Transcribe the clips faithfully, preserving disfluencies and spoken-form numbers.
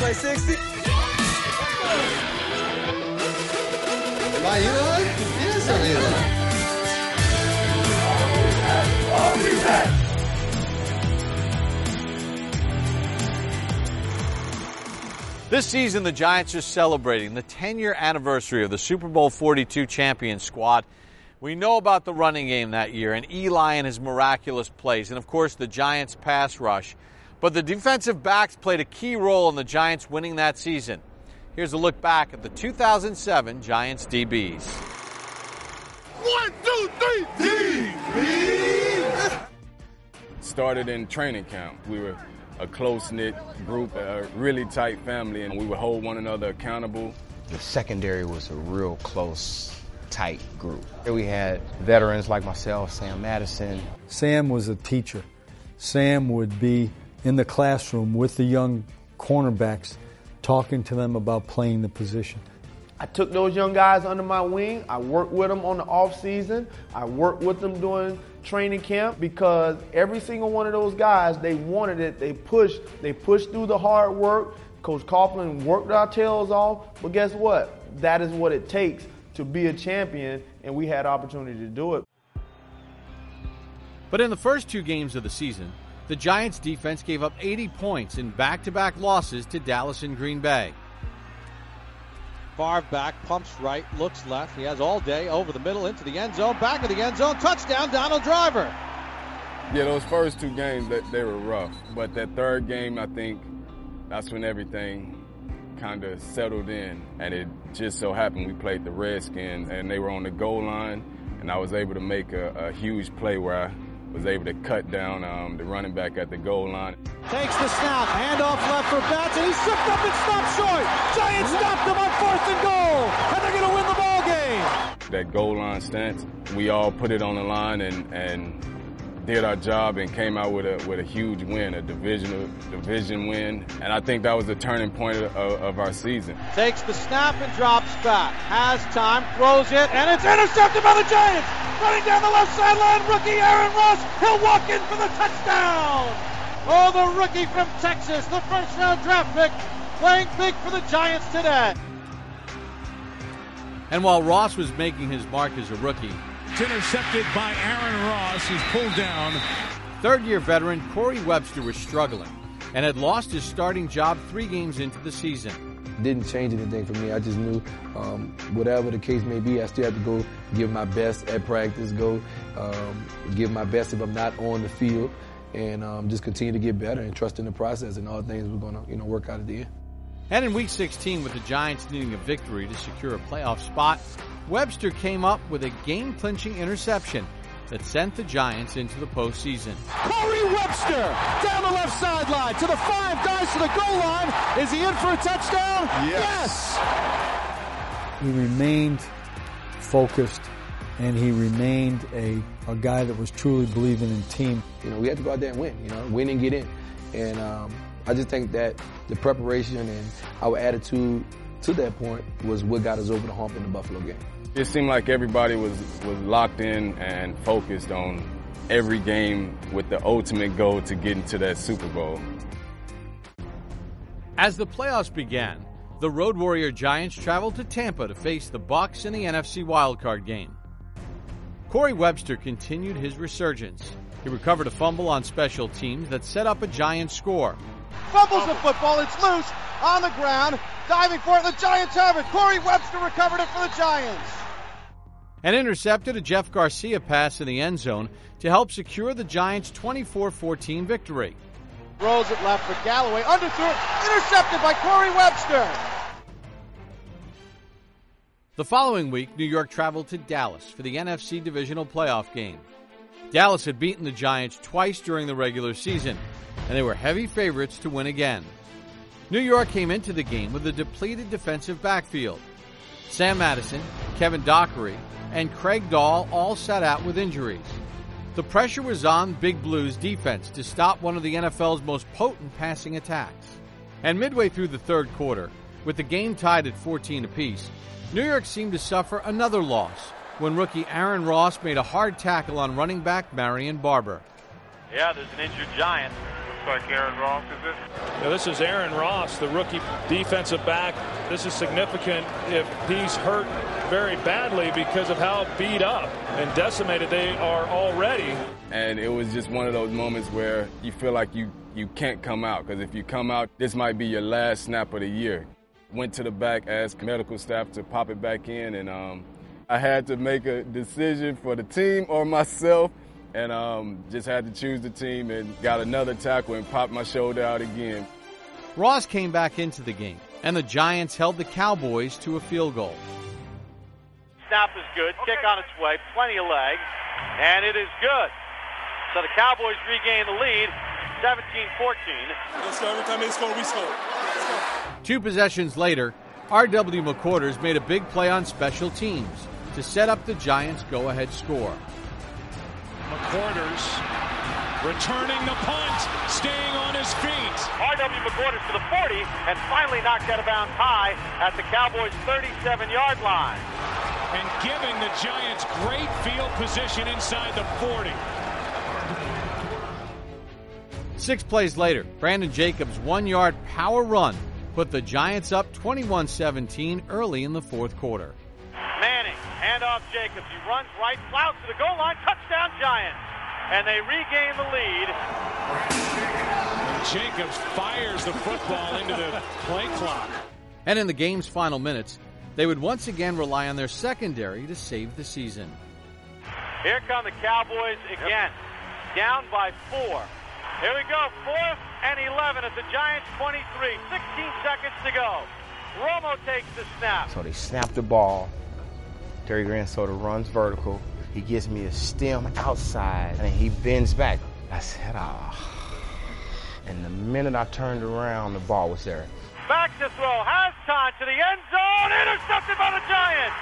like sixty? Am I Eli? Yes, I'm Eli. This season, the Giants are celebrating the ten-year anniversary of the Super Bowl forty-two champion squad. We know about the running game that year and Eli and his miraculous plays, and of course the Giants' pass rush. But the defensive backs played a key role in the Giants winning that season. Here's a look back at the two thousand seven Giants D Bs. One, two, three, D B! Started in training camp. We were a close-knit group, a really tight family, and we would hold one another accountable. The secondary was a real close, tight group. We had veterans like myself, Sam Madison. Sam was a teacher. Sam would be in the classroom with the young cornerbacks, talking to them about playing the position. I took those young guys under my wing. I worked with them on the off season. I worked with them during training camp because every single one of those guys, they wanted it. They pushed. They pushed through the hard work. Coach Coughlin worked our tails off. But guess what? That is what it takes to be a champion, and we had opportunity to do it. But in the first two games of the season, the Giants defense gave up eighty points in back-to-back losses to Dallas and Green Bay. Favre back, pumps right, looks left. He has all day, over the middle, into the end zone, back of the end zone, touchdown, Donald Driver. Yeah, those first two games, they, they were rough. But that third game, I think, that's when everything kind of settled in. And it just so happened we played the Redskins, and they were on the goal line, and I was able to make a, a huge play where I was able to cut down um, the running back at the goal line. Takes the snap, handoff left for Batts, and he's tripped up and stopped short. Giants stopped him on fourth and goal, and they're going to win the ball game. That goal line stance, we all put it on the line and, and did our job and came out with a with a huge win, a division division win, and I think that was the turning point of, of our season. Takes the snap and drops back, has time, throws it, and it's intercepted by the Giants. Running down the left sideline, rookie Aaron Ross. He'll walk in for the touchdown. Oh, the rookie from Texas, the first-round draft pick, playing big for the Giants today. And while Ross was making his mark as a rookie, It's intercepted by Aaron Ross, who's pulled down. Third-year veteran Corey Webster was struggling and had lost his starting job three games into the season. Didn't change anything for me. I just knew um, whatever the case may be, I still have to go give my best at practice, go um, give my best if I'm not on the field, and um, just continue to get better and trust in the process, and all things we're going to you know, work out at the end. And in Week sixteen, with the Giants needing a victory to secure a playoff spot, Webster came up with a game-clinching interception that sent the Giants into the postseason. Corey Webster down the left sideline to the five, dives to the goal line. Is he in for a touchdown? Yes. Yes. He remained focused, and he remained a, a guy that was truly believing in team. You know, we had to go out there and win, you know, win and get in. And um, I just think that the preparation and our attitude to that point was what got us over the hump in the Buffalo game. It seemed like everybody was, was locked in and focused on every game with the ultimate goal to get into that Super Bowl. As the playoffs began, the Road Warrior Giants traveled to Tampa to face the Bucs in the N F C wildcard game. Corey Webster continued his resurgence. He recovered a fumble on special teams that set up a Giants score. Fumbles the football, it's loose on the ground, diving for it, the Giants have it. Corey Webster recovered it for the Giants. And intercepted a Jeff Garcia pass in the end zone to help secure the Giants' twenty-four fourteen victory. Throws it left for Galloway, underthrew it, intercepted by Corey Webster. The following week, New York traveled to Dallas for the N F C Divisional Playoff game. Dallas had beaten the Giants twice during the regular season, and they were heavy favorites to win again. New York came into the game with a depleted defensive backfield. Sam Madison, Kevin Dockery, and Craig Dahl all sat out with injuries. The pressure was on Big Blue's defense to stop one of the N F L's most potent passing attacks. And midway through the third quarter, with the game tied at fourteen apiece, New York seemed to suffer another loss when rookie Aaron Ross made a hard tackle on running back Marion Barber. Yeah, there's an injured Giant. like Aaron Ross, is it? Now, this is Aaron Ross, the rookie defensive back. This is significant if he's hurt very badly because of how beat up and decimated they are already. And it was just one of those moments where you feel like you, you can't come out, because if you come out, this might be your last snap of the year. Went to the back, asked medical staff to pop it back in, and um, I had to make a decision for the team or myself, and um, just had to choose the team and got another tackle and popped my shoulder out again. Ross came back into the game, and the Giants held the Cowboys to a field goal. Snap is good. Kick on its way. Plenty of leg. And it is good. So the Cowboys regain the lead, seventeen fourteen. Let's go. Every time they score, we score. Two possessions later, R W McQuarters made a big play on special teams to set up the Giants' go-ahead score. McQuarters returning the punt, staying on his feet. R W McQuarters to the forty and finally knocked out of bounds high at the Cowboys' thirty-seven-yard line. And giving the Giants great field position inside the forty. Six plays later, Brandon Jacobs' one-yard power run put the Giants up twenty-one seventeen early in the fourth quarter. Manning, handoff Jacobs. He runs right, flouts to the goal line, touchdown Giants. And they regain the lead. And Jacobs fires the football into the play clock. And in the game's final minutes, they would once again rely on their secondary to save the season. Here come the Cowboys again, down by four. Here we go, fourth and eleven at the Giants' twenty-three. sixteen seconds to go. Romo takes the snap. So they snap the ball. Terry Grant sort of runs vertical. He gives me a stem outside, and he bends back. I said, ah. And the minute I turned around, the ball was there. Back to throw, has time to the end zone, intercepted by the Giants.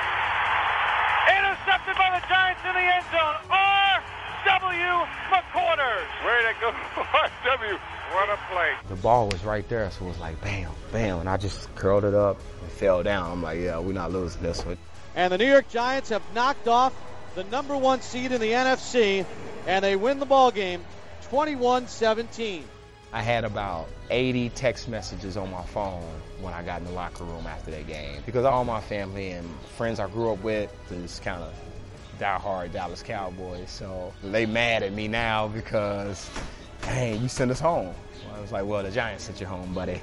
Intercepted by the Giants in the end zone. R W McQuarters. Way to go, R W. What a play. The ball was right there, so it was like bam, bam, and I just curled it up and fell down. I'm like, yeah, we're not losing this one. And the New York Giants have knocked off the number one seed in the N F C, and they win the ball game twenty-one seventeen. I had about eighty text messages on my phone when I got in the locker room after that game, because all my family and friends I grew up with is kind of diehard Dallas Cowboys, so they mad at me now because, hey, you sent us home. Well, I was like, well, the Giants sent you home, buddy.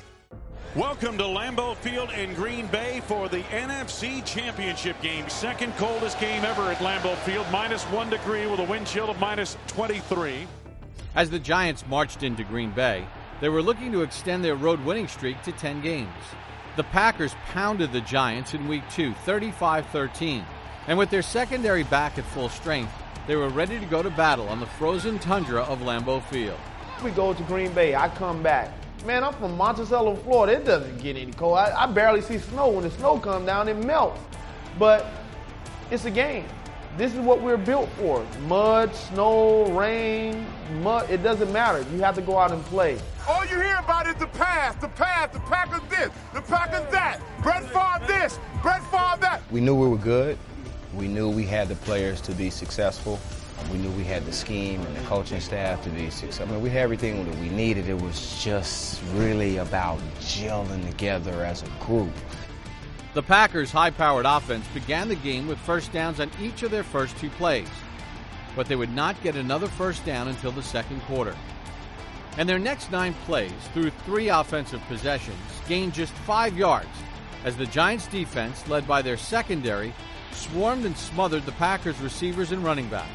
Welcome to Lambeau Field in Green Bay for the N F C Championship game. Second coldest game ever at Lambeau Field, minus one degree with a wind chill of minus twenty-three. As the Giants marched into Green Bay, they were looking to extend their road winning streak to ten games. The Packers pounded the Giants in week two, thirty-five thirteen. And with their secondary back at full strength, they were ready to go to battle on the frozen tundra of Lambeau Field. We go to Green Bay, I come back. Man, I'm from Monticello, Florida. It doesn't get any cold. I, I barely see snow. When the snow comes down, it melts. But it's a game. This is what we're built for. Mud, snow, rain, mud. It doesn't matter. You have to go out and play. All you hear about is the past, the past, the Packers this, the Packers that, Brett Favre this, Brett Favre that. We knew we were good. We knew we had the players to be successful. We knew we had the scheme and the coaching staff to be successful. I mean, we had everything that we needed. It was just really about gelling together as a group. The Packers' high-powered offense began the game with first downs on each of their first two plays, but they would not get another first down until the second quarter. And their next nine plays, through three offensive possessions, gained just five yards as the Giants' defense, led by their secondary, swarmed and smothered the Packers' receivers and running backs.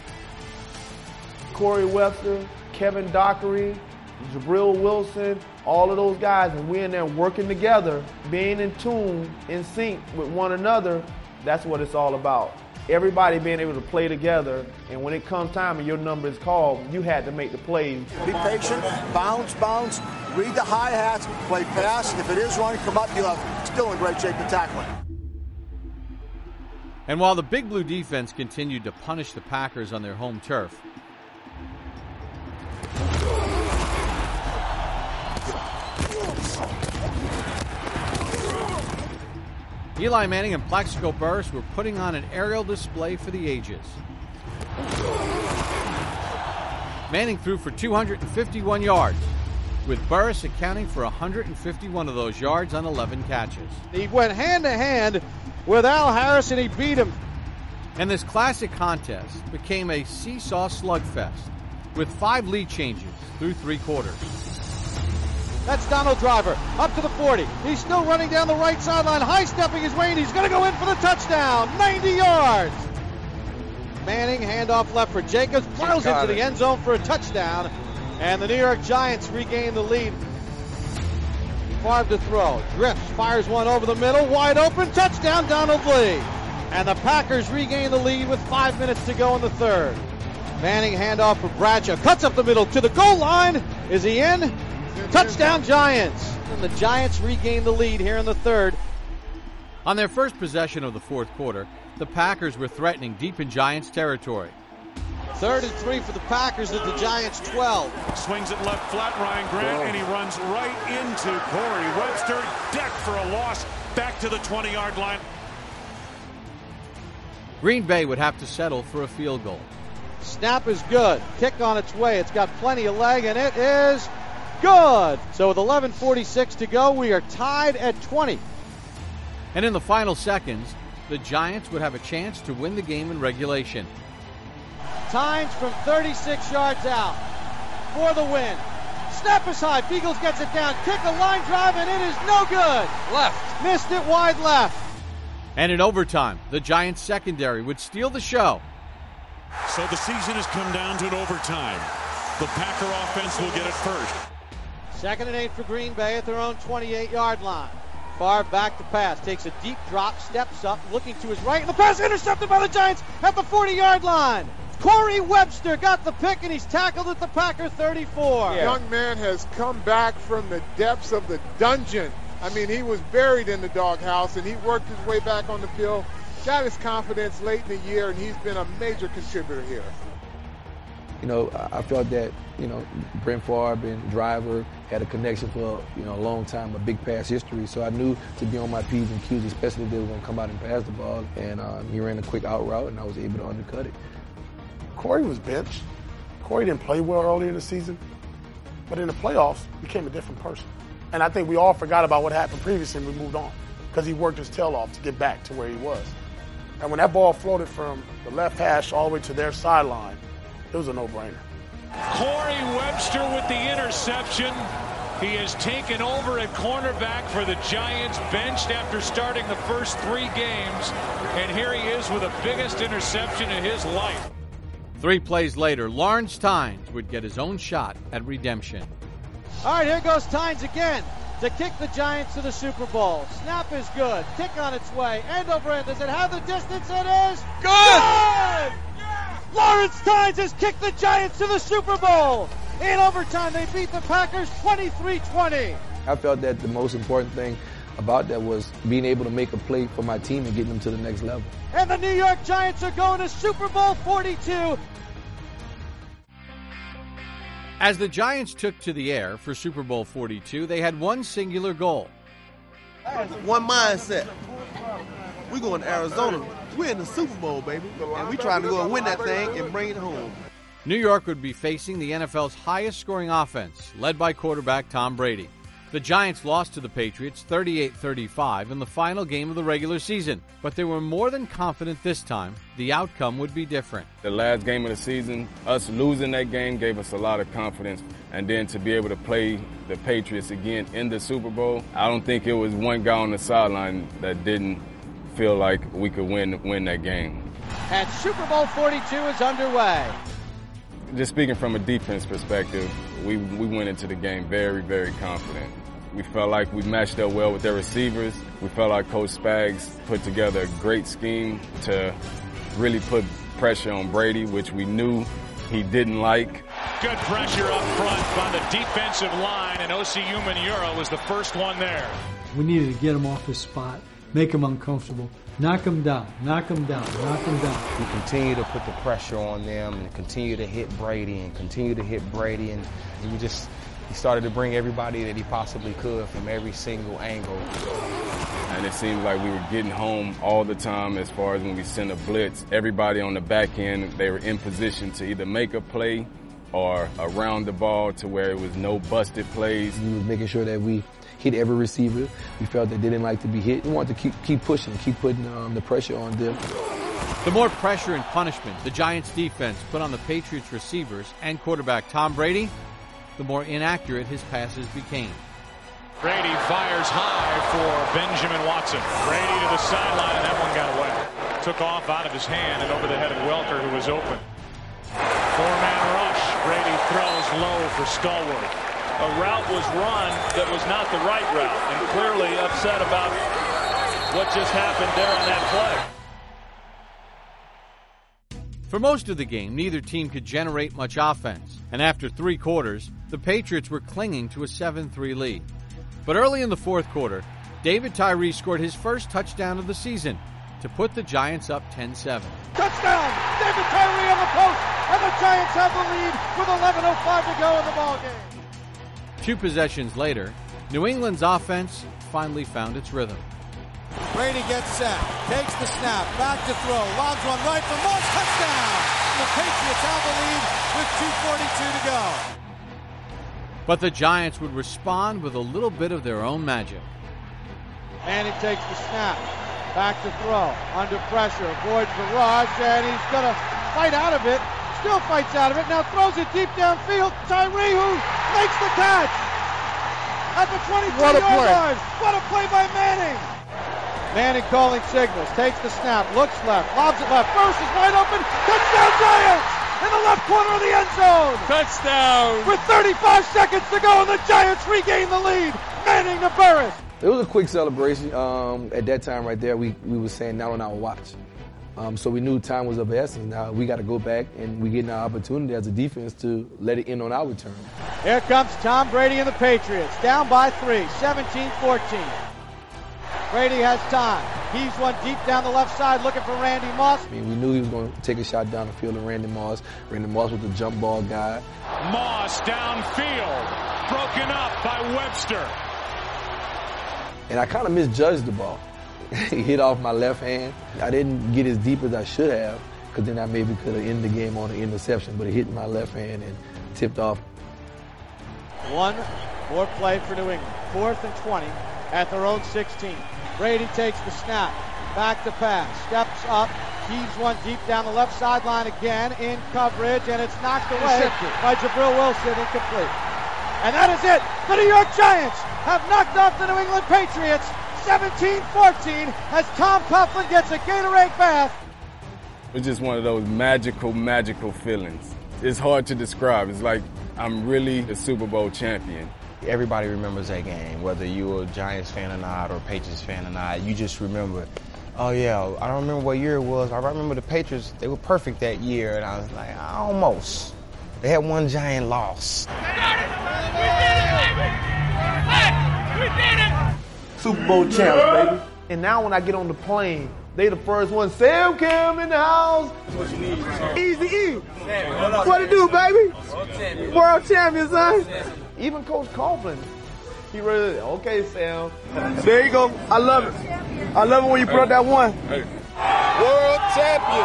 Corey Webster, Kevin Dockery, Jabril Wilson, all of those guys, and we're in there working together, being in tune, in sync with one another. That's what it's all about. Everybody being able to play together, and when it comes time and your number is called, you had to make the plays. Be patient, bounce, bounce, read the hi-hats, play pass. If it is running, come up, you'll have still in great shape to tackle it. And while the Big Blue defense continued to punish the Packers on their home turf, Eli Manning and Plaxico Burress were putting on an aerial display for the ages. Manning threw for two hundred fifty-one yards, with Burris accounting for one hundred fifty-one of those yards on eleven catches. He went hand-to-hand with Al Harris, and he beat him. And this classic contest became a seesaw slugfest, with five lead changes through three quarters. That's Donald Driver, up to the forty. He's still running down the right sideline, high-stepping his way, and he's going to go in for the touchdown. ninety yards. Manning, handoff left for Jacobs, plows into the end zone for a touchdown, and the New York Giants regain the lead. Favre to throw, drifts, fires one over the middle, wide open, touchdown, Donald Lee. And the Packers regain the lead with five minutes to go in the third. Manning, handoff for Bradshaw, cuts up the middle to the goal line. Is he in? Touchdown, Giants. And the Giants regain the lead here in the third. On their first possession of the fourth quarter, the Packers were threatening deep in Giants territory. Third and three for the Packers at the Giants' twelve. Swings it left flat, Ryan Grant, oh. and he runs right into Corey Webster. Decked for a loss, back to the twenty-yard line. Green Bay would have to settle for a field goal. Snap is good. Kick on its way. It's got plenty of leg, and it is good. So with eleven forty-six to go, we are tied at twenty. And in the final seconds, the Giants would have a chance to win the game in regulation. Tynes from thirty-six yards out for the win. Snap is high. Beagles gets it down. Kick a line drive, and it is no good. Left. Missed it wide left. And in overtime, the Giants secondary would steal the show. So the season has come down to an overtime. The Packer offense will get it first. Second and eight for Green Bay at their own twenty-eight-yard line. Favre back to pass, takes a deep drop, steps up, looking to his right, and the pass intercepted by the Giants at the forty-yard line. Corey Webster got the pick, and he's tackled at the Packer thirty-four. Yeah. Young man has come back from the depths of the dungeon. I mean, he was buried in the doghouse, and he worked his way back on the field, got his confidence late in the year, and he's been a major contributor here. You know, I felt that, you know, Brent Favre and Driver had a connection for, you know, a long time, a big pass history. So I knew to be on my P's and Q's, especially if they were going to come out and pass the ball. And um, he ran a quick out route, and I was able to undercut it. Corey was benched. Corey didn't play well earlier in the season. But in the playoffs, became a different person. And I think we all forgot about what happened previously and we moved on because he worked his tail off to get back to where he was. And when that ball floated from the left hash all the way to their sideline, it was a no-brainer. Corey Webster with the interception. He has taken over at cornerback for the Giants, benched after starting the first three games. And here he is with the biggest interception of his life. Three plays later, Lawrence Tynes would get his own shot at redemption. All right, here goes Tynes again to kick the Giants to the Super Bowl. Snap is good. Kick on its way. End over end. Does it have the distance? It is good! Good! Lawrence Tynes has kicked the Giants to the Super Bowl. In overtime, they beat the Packers twenty-three twenty. I felt that the most important thing about that was being able to make a play for my team and getting them to the next level. And the New York Giants are going to Super Bowl forty-two. As the Giants took to the air for Super Bowl forty-two, they had one singular goal. One mindset. We're going to Arizona. We're in the Super Bowl, baby. And we're trying to go and win that thing and bring it home. New York would be facing the N F L's highest-scoring offense, led by quarterback Tom Brady. The Giants lost to the Patriots thirty-eight thirty-five in the final game of the regular season, but they were more than confident this time the outcome would be different. The last game of the season, us losing that game gave us a lot of confidence, and then to be able to play the Patriots again in the Super Bowl, I don't think it was one guy on the sideline that didn't feel like we could win win that game. And Super Bowl forty-two is underway. Just speaking from a defense perspective, we, we went into the game very, very confident. We felt like we matched up well with their receivers. We felt like Coach Spags put together a great scheme to really put pressure on Brady, which we knew he didn't like. Good pressure up front by the defensive line, and O C Umenyiora was the first one there. We needed to get him off his spot, make him uncomfortable, knock him down, knock him down, knock him down. We continue to put the pressure on them and continue to hit Brady and continue to hit Brady, and we just he started to bring everybody that he possibly could from every single angle. And it seemed like we were getting home all the time as far as when we sent a blitz. Everybody on the back end, they were in position to either make a play or around the ball to where it was no busted plays. We were making sure that we hit every receiver. We felt that they didn't like to be hit. We wanted to keep keep pushing, keep putting um, the pressure on them. The more pressure and punishment the Giants defense put on the Patriots receivers and quarterback Tom Brady, the more inaccurate his passes became. Brady fires high for Benjamin Watson. Brady to the sideline, and that one got away. Took off out of his hand and over the head of Welker, who was open. Four-man rush. Brady throws low for Stallworth. A route was run that was not the right route, and clearly upset about what just happened there on that play. For most of the game, neither team could generate much offense, and after three quarters, the Patriots were clinging to a seven three lead. But early in the fourth quarter, David Tyree scored his first touchdown of the season to put the Giants up ten seven. Touchdown! David Tyree on the post, and the Giants have the lead with eleven oh five to go in the ballgame. Two possessions later, New England's offense finally found its rhythm. Brady gets set, takes the snap, back to throw, lobs one right for Moss, touchdown! The Patriots have the lead with two forty-two to go. But the Giants would respond with a little bit of their own magic. Manning takes the snap, back to throw, under pressure, avoids the rush, and he's going to fight out of it, still fights out of it, now throws it deep downfield, Tyree who makes the catch at the twenty-three yard line. What a play by Manning! Manning calling signals, takes the snap, looks left, lobs it left, first is wide open, touchdown Giants! In the left corner of the end zone! Touchdown! With thirty-five seconds to go, and the Giants regain the lead! Manning to Burris! It was a quick celebration. Um, at that time right there, we, we were saying not on our watch. Um, so we knew time was of the essence. Now we got to go back, and we get an opportunity as a defense to let it in on our return. Here comes Tom Brady and the Patriots, down by three, seventeen fourteen. Brady has time. He's one deep down the left side looking for Randy Moss. I mean, we knew he was going to take a shot down the field of Randy Moss. Randy Moss was the jump ball guy. Moss downfield, broken up by Webster. And I kind of misjudged the ball. He hit off my left hand. I didn't get as deep as I should have, because then I maybe could have ended the game on an interception, but it hit my left hand and tipped off. One more play for New England. Fourth and twenty at their own sixteen. Brady takes the snap, back to pass, steps up, heaves one deep down the left sideline again in coverage, and it's knocked away by Jabril Wilson, incomplete. And that is it. The New York Giants have knocked off the New England Patriots seventeen fourteen as Tom Coughlin gets a Gatorade bath. It's just one of those magical, magical feelings. It's hard to describe. It's like I'm really a Super Bowl champion. Everybody remembers that game, whether you were a Giants fan or not, or a Patriots fan or not. You just remember, oh yeah, I don't remember what year it was. I remember the Patriots, they were perfect that year, and I was like, almost. They had one giant loss. We did it, baby! Hey, we did it! Super Bowl champs, baby. And now when I get on the plane, they the first one. Sam Cam in the house. What you need, Easy E. What it do, baby? World champion. World champion, son. Even Coach Coughlin, he really, okay, Sam. There you go. I love it. I love it when you put up that one. Hey. World champion.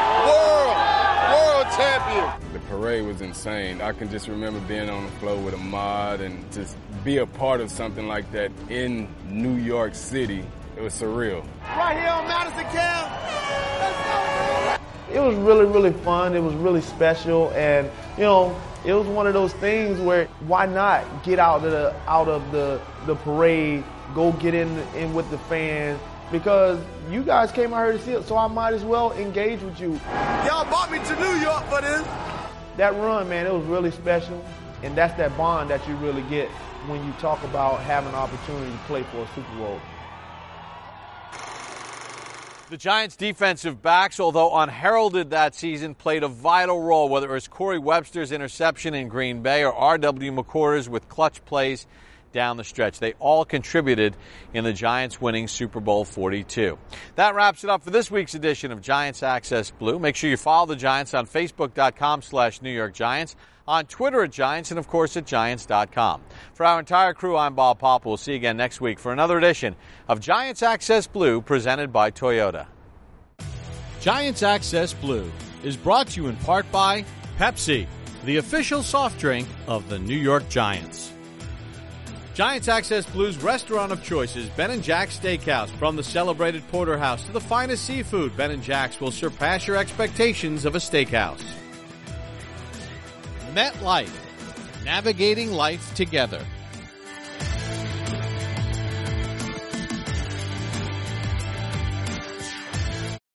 World. World champion. The parade was insane. I can just remember being on the floor with Ahmad and just be a part of something like that in New York City. It was surreal. Right here on Madison Cam. It was really, really fun. It was really special, and you know, it was one of those things where why not get out of the out of the the parade, go get in in with the fans, because you guys came out here to see it, so I might as well engage with you. Y'all brought me to New York for this. That run, man, it was really special, and that's that bond that you really get when you talk about having an opportunity to play for a Super Bowl. The Giants' defensive backs, although unheralded that season, played a vital role, whether it was Corey Webster's interception in Green Bay or R W McCord's with clutch plays down the stretch. They all contributed in the Giants winning Super Bowl forty-two. That wraps it up for this week's edition of Giants Access Blue. Make sure you follow the Giants on Facebook.com slash New York Giants, on Twitter at Giants, and of course at Giants dot com. For our entire crew, I'm Bob Papa. We'll see you again next week for another edition of Giants Access Blue presented by Toyota. Giants Access Blue is brought to you in part by Pepsi. the official soft drink of the New York Giants. Giants Access Blues restaurant of choices, Ben and Jack's Steakhouse. From the celebrated porterhouse to the finest seafood, Ben and Jack's will surpass your expectations of a steakhouse. MetLife, navigating life together.